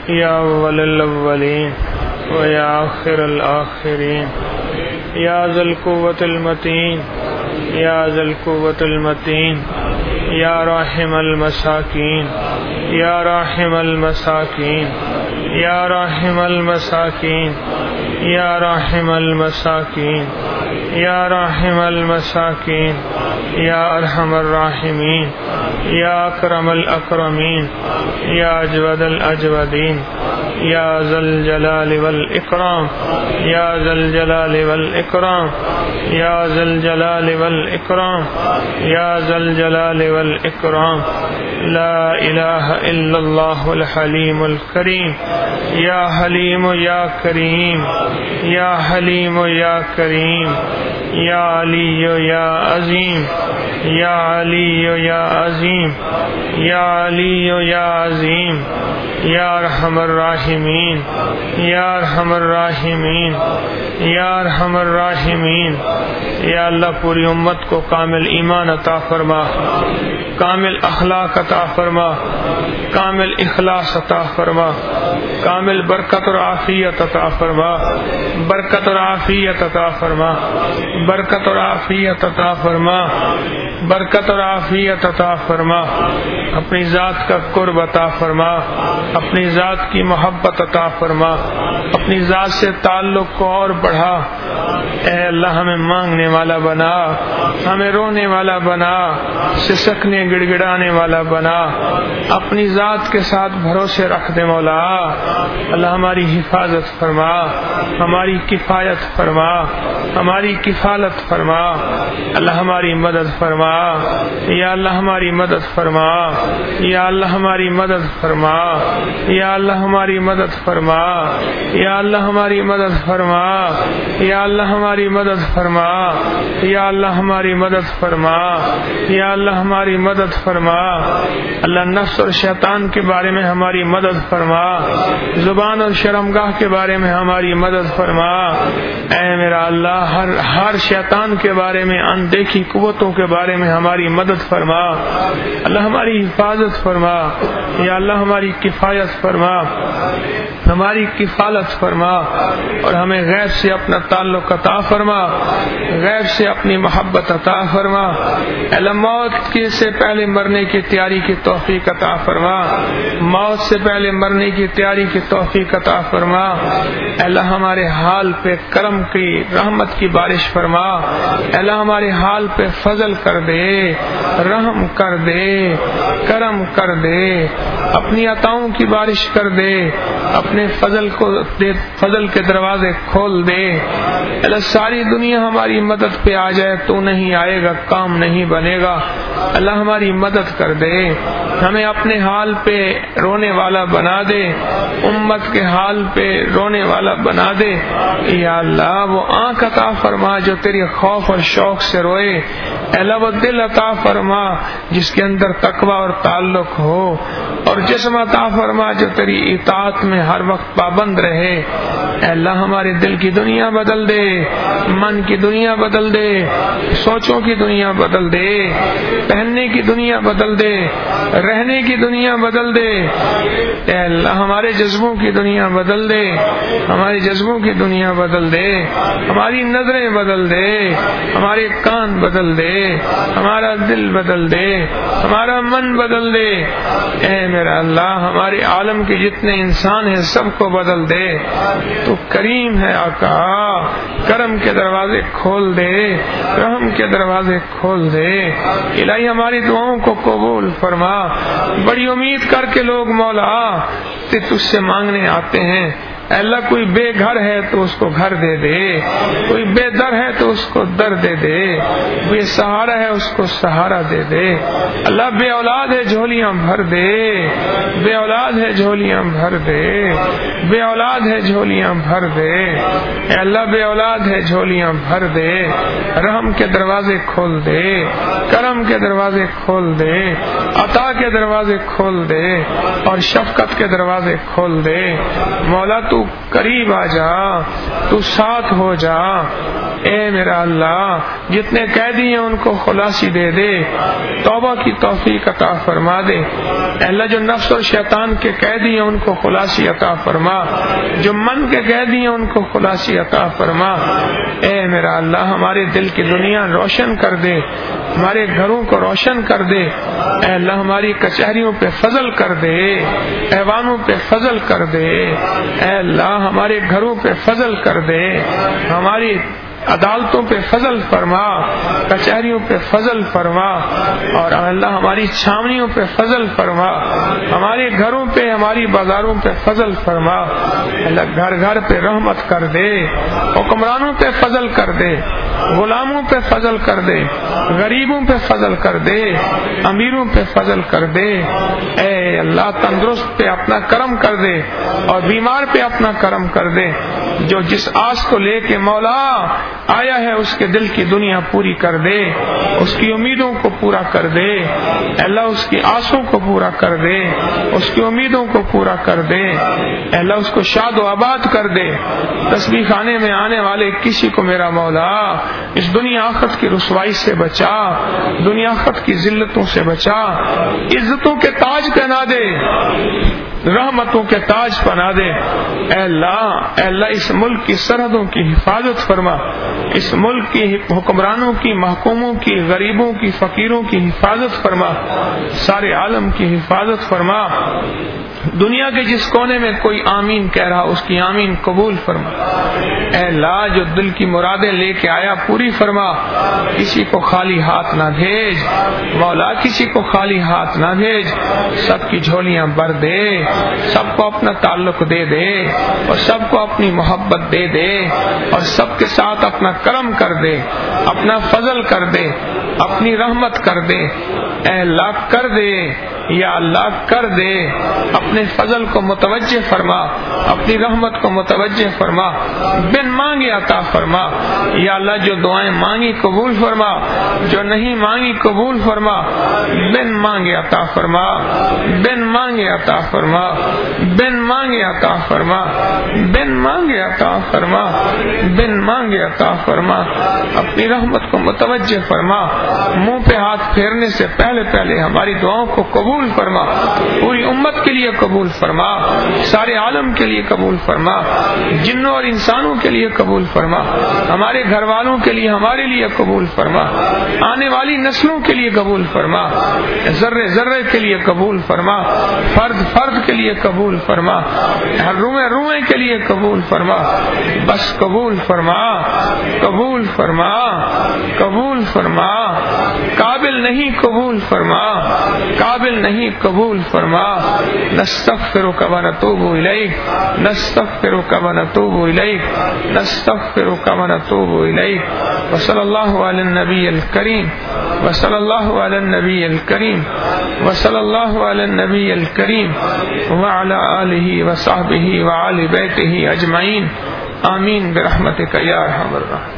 یا اول الاولین و یا آخر الآخرین یا ذی القوة المتین یا ذی القوة المتین یا راحم المساکین یا راحم المساکین یا راحم المساکین یا راحم المساکین یا راحم المساکین یا ارحم الراحمین یا اکرم الاکرمین یا اجود الاجودین یا ذی الجلال والاکرام یا ذی الجلال والاکرام یا ذی الجلال والاکرام یا ذی الجلال والاکرام لا الہ الا اللہ الحلیم الکریم یا حلیم یا کریم یا حلیم یا کریم یا علی یا عظیم یا علی یا عظیم یا علی یا عظیم یا ارحم الراحمین یا ارحم الراحمین یا ارحم الراحمین یا اللہ پوری امت کو کامل ایمان عطا فرما، کامل اخلاق عطا فرما، کامل اخلاص عطا فرما، کامل برکت اور عافیت عطا فرما، برکت اور عافیت عطا فرما، برکت اور عافیت عطا فرما، برکت اور عافیت عطا فرما، اپنی ذات کا قرب عطا فرما، اپنی ذات کی محبت عطا فرما، اپنی ذات سے تعلق کو اور بڑھا۔ اے اللہ ہمیں مانگنے والا بنا، ہمیں رونے والا بنا، سسکنے گڑ گڑانے والا بنا، اپنی ذات کے ساتھ بھروسے رکھ دے مولا۔ اللہ ہماری حفاظت فرما، ہماری کفایت فرما، ہماری کفالت فرما، اللہ ہماری مدد فرما، یا اللہ ہماری مدد فرما، یا اللہ ہماری مدد فرما، یا اللہ ہماری مدد فرما، یا اللہ ہماری مدد فرما، یا اللہ ہماری مدد فرما، یا اللہ ہماری مدد فرما، یا اللہ ہماری مدد فرما۔ اللہ نفس اور شیطان کے بارے میں ہماری مدد فرما، زبان اور شرمگاہ کے بارے میں ہماری مدد فرما۔ اے میرا اللہ ہر شیطان کے بارے میں، اندیکھی قوتوں کے بارے میں ہماری مدد فرما، اللہ ہماری حفاظت فرما، یا اللہ ہماری کفایت فرما، ہماری کفالت فرما، اور ہمیں غیب سے اپنا تعلق عطا فرما، غیب سے اپنی محبت عطا فرما۔ اللہ موت سے پہلے مرنے کی تیاری کی توفیق عطا فرما، موت سے پہلے مرنے کی تیاری کی توفیق عطا فرما۔ اللہ ہمارے حال پہ کرم کی رحمت کی بارش فرما، اللہ ہمارے حال پہ فضل کر دے، رحم کر دے، کرم کر دے، اپنی عطاؤں کی بارش کر دے، اپنے فضل کے دروازے کھول دے۔ اللہ ساری دنیا ہماری مدد پہ آ جائے تو نہیں آئے گا، کام نہیں بنے گا۔ اللہ ہماری مدد کر دے، ہمیں اپنے حال پہ رونے والا بنا دے، امت کے حال پہ رونے والا بنا دے۔ یا اللہ وہ آنکھ عطا فرما جو تیری خوف اور شوق سے روئے، اللہ وہ دل عطا فرما جس کے اندر تقوی اور تعلق ہو، اور جسم عطا فرما جو تیری اطاعت میں ہر وقت پابند رہے۔ اے اللہ ہمارے دل کی دنیا بدل دے، من کی دنیا بدل دے، سوچوں کی دنیا بدل دے، پہننے کی دنیا بدل دے، رہنے کی دنیا بدل دے۔ اے اللہ ہمارے جذبوں کی دنیا بدل دے، ہمارے جذبوں کی دنیا بدل دے، ہماری نظریں بدل دے، ہمارے کان بدل دے، ہمارا دل بدل دے، ہمارا من بدل دے۔ اے میرا اللہ ہمارے عالم کے جتنے انسان ہیں سب کو بدل دے۔ تو کریم ہے آقا، کرم کے دروازے کھول دے، رحم کے دروازے کھول دے۔ الہی ہماری دعاؤں کو قبول فرما۔ بڑی امید کر کے لوگ مولا تجھ سے مانگنے آتے ہیں۔ اے اللہ کوئی بے گھر ہے تو اس کو گھر دے دے، کوئی بے در ہے تو اس کو در دے دے، بے سہارا ہے اس کو سہارا دے دے۔ اللہ بے اولاد ہے جھولیاں بھر دے، بے اولاد ہے جھولیاں بھر دے، بے اولاد ہے جھولیاں بھر دے۔ اے اللہ بے اولاد ہے جھولیاں بھر دے، رحم کے دروازے کھول دے، کرم کے دروازے کھول دے، عطا کے دروازے کھول دے، اور شفقت کے دروازے کھول دے۔ مولا تو قریب آ جا، تو ساتھ ہو جا، اے میرا اللہ جتنے قیدی ہیں ان کو خلاصی دے دے، توبہ کی توفیق عطا فرما دے۔ اے اللہ جو نفس اور شیطان کے قیدی ہیں ان کو خلاصی عطا فرما، جو من کے قیدی ہیں ان کو خلاصی عطا فرما۔ اے میرا اللہ ہمارے دل کی دنیا روشن کر دے، ہمارے گھروں کو روشن کر دے۔ اے اللہ ہماری کچہریوں پہ فضل کر دے، ایوانوں پہ فضل کر دے۔ اے اللہ ہمارے گھروں پہ فضل کر دے، ہماری عدالتوں پہ فضل فرما، کچہریوں پہ فضل فرما، اور اللہ ہماری چھاونیوں پہ فضل فرما، ہمارے گھروں پہ ہماری بازاروں پہ فضل فرما۔ اللہ گھر گھر پہ رحمت کر دے، حکمرانوں پہ فضل کر دے، غلاموں پہ فضل کر دے، غریبوں پہ فضل کر دے، امیروں پہ فضل کر دے۔ اے اللہ تندرست پہ اپنا کرم کر دے اور بیمار پہ اپنا کرم کر دے۔ جو جس آس کو لے کے مولا آیا ہے اس کے دل کی دنیا پوری کر دے، اس کی امیدوں کو پورا کر دے۔ اللہ اس کی آسوں کو پورا کر دے، اس کی امیدوں کو پورا کر دے۔ اللہ اس کو شاد و آباد کر دے۔ تسبیح خانے میں آنے والے کسی کو میرا مولا اس دنیا آخرت کی رسوائی سے بچا، دنیا آخرت کی ذلتوں سے بچا، عزتوں کے تاج پہنا دے، رحمتوں کے تاج پہنا دے۔ اے اللہ اس ملک کی سرحدوں کی حفاظت فرما، اس ملک کی حکمرانوں کی، محکوموں کی، غریبوں کی، فقیروں کی حفاظت فرما، سارے عالم کی حفاظت فرما۔ دنیا کے جس کونے میں کوئی آمین کہہ رہا اس کی آمین قبول فرما۔ اے اللہ جو دل کی مرادیں لے کے آیا پوری فرما، کسی کو خالی ہاتھ نہ بھیج مولا، کسی کو خالی ہاتھ نہ بھیج، سب کی جھولیاں بھر دے، سب کو اپنا تعلق دے دے اور سب کو اپنی محبت دے دے اور سب کے ساتھ اپنا کرم کر دے، اپنا فضل کر دے، اپنی رحمت کر دے۔ اے اللہ کر دے، یا اللہ کر دے، اپنے فضل کو متوجہ فرما، اپنی رحمت کو متوجہ فرما، بن مانگے عطا فرما۔ یا اللہ جو دعائیں مانگی قبول فرما، جو نہیں مانگی قبول فرما، بن مانگے عطا فرما، بن مانگے عطا فرما، بن مانگے عطا فرما، بن مانگے عطا فرما، بن مانگے عطا فرما۔ اپنی رحمت کو متوجہ فرما، منہ پہ ہاتھ پھیرنے سے پہلے ہماری دعاؤں کو قبول فرما، پوری امت کے لیے قبول فرما، سارے عالم کے لیے قبول فرما، جنوں اور انسانوں کے لیے قبول فرما، ہمارے گھر والوں کے لیے، ہمارے لیے قبول فرما، آنے والی نسلوں کے لیے قبول فرما، ذرے ذرے کے لیے قبول فرما، فرد فرد کے لیے قبول فرما، ہر روئے روئے کے لیے قبول فرما، بس قبول فرما، قبول فرما، قبول فرما، قابل نہیں قبول فرما، قابل نہیں قبول فرما۔ نستغفرک و نتوب الیک، نستغفرک و نتوب الیک، نستغفرک و نتوب الیک۔ وصلی اللہ علی النبی الکریم، وصلی اللہ علی النبی الکریم، وصلی اللہ علی النبی الکریم وعلی آلہ وصحبہ وآل بیتہ اجمعین، آمین برحمتک یا ارحم الراحمین۔